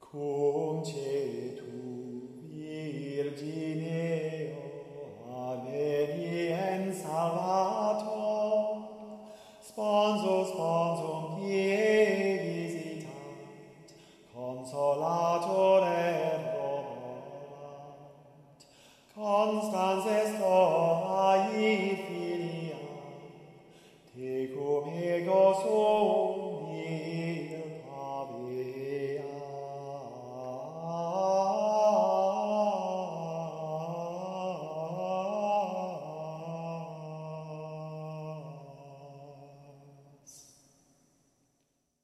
Cum tu Virgine adveniens salvator, sponsum pie visitat, consolator et roborat, constans est ora filia, tecum ego sum